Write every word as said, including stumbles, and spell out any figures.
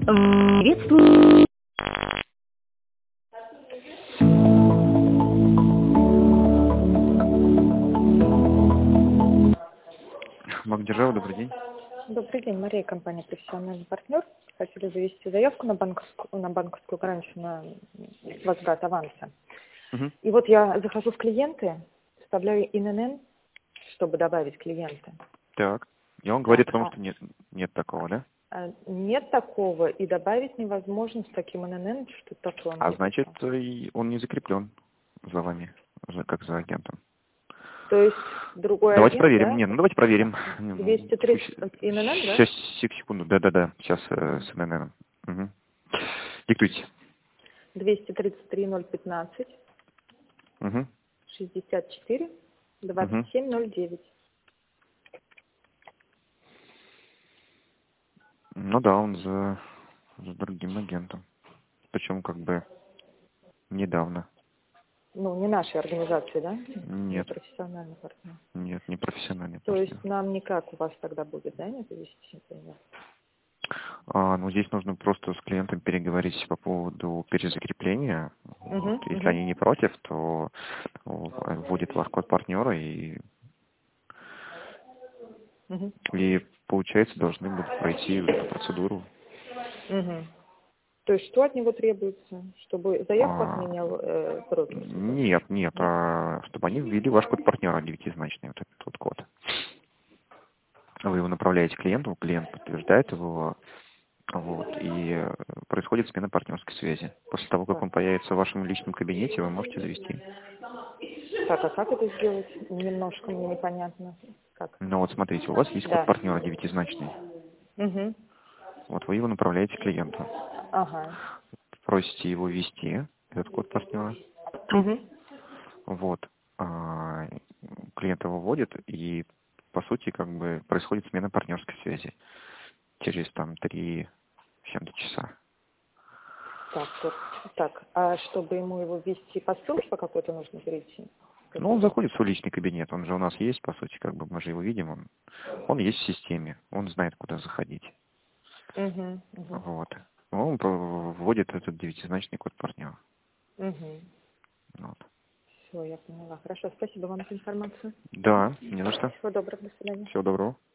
М, Приветствую. Банк Держава, добрый день. Добрый день, Мария, компания «Профессиональный партнер». Хотели завести заявку на банковскую, на банковскую гарантию на возврат аванса. Мгм. И вот я захожу в клиенты, вставляю ин эн эн, чтобы добавить клиента. Так. И он говорит Так, о том, а, что нет, нет такого, да? а нет такого, и добавить невозможно с таким ин эн эн, что такое он А мне значит, писал. и он не закреплен за вами, за- как за агентом. То есть другой Давайте агент, проверим. да? Не, ну давайте проверим. двести тридцать ин эн эн, да? Сейчас, секунду. Да-да-да. Сейчас э, с эн эн эн. Угу. Диктуйте. двести тридцать три ноль пятнадцать Угу. шестьдесят четыре Угу. двадцать семь ноль девять. Ну да, он за, за другим агентом. Причем как бы недавно. Ну, не нашей организации, да? Не Нет, профессиональный партнер. нет, не профессиональный То есть партнер. нам никак у вас тогда будет, да, не завести, например? А, ну, здесь нужно просто с клиентом переговорить по поводу перезакрепления. Угу, Вот. Если угу, они не против, то вводит ваш код партнера и, угу, и получается, должны будут пройти эту процедуру. угу. То есть что от него требуется? Чтобы заявку А, отменял э, брокер? нет, нет, Нет? а, чтобы они ввели ваш код партнера девятизначный, вот этот вот код. Вы его направляете клиенту, клиент подтверждает его, вот, и э, происходит смена партнерской связи. После того, как Так. он появится в вашем личном кабинете, вы можете завести. Так, а как это сделать? Немножко мне непонятно. Как? Ну вот смотрите, у вас есть код Да. партнера девятизначный. Угу. Вот вы его направляете клиенту. Ага. Просите его ввести, этот код партнера. Угу. Вот. А, клиент его вводит, и по сути как бы происходит смена партнерской связи через там три с чем-то часа. Так, вот. Так, а чтобы ему его ввести по ссылке по какой-то нужно перейти? Ну, он Какой? заходит в свой личный кабинет, он же у нас есть, по сути, как бы мы же его видим, он, он есть в системе, он знает, куда заходить. Угу. Угу. Вот. Он по- вводит этот девятизначный код партнера. Угу. Вот. Все, я поняла. Хорошо, спасибо вам за информацию. Да, не за что. Всего доброго, до свидания. Всего доброго.